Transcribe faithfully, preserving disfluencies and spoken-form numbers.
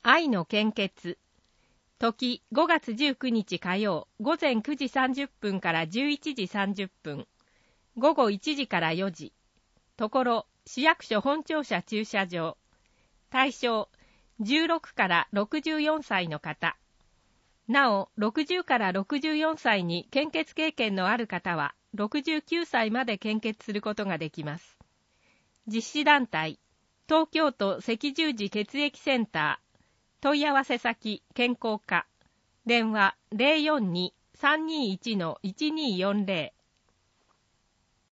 愛の献血。時ごがつじゅうくにち火曜、午前くじさんじゅっぷんからじゅういちじさんじゅっぷん、午後いちじからよじ。ところ、市役所本庁舎駐車場。対象、じゅうろくからろくじゅうよんさいの方。なお、ろくじゅうからろくじゅうよんさいに献血経験のある方は、ろくじゅうきゅうさいまで献血することができます。実施団体、東京都赤十字血液センター。問い合わせ先、健康課。電話 ゼロよんに さんにいちのいちにーよんゼロ。